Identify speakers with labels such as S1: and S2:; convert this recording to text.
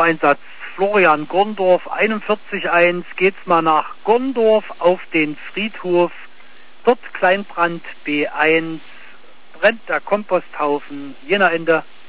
S1: Einsatz Florian Gorndorf 41.1, geht's mal nach Gorndorf auf den Friedhof. Dort Kleinbrand B1, brennt der Komposthaufen, Jena Ende.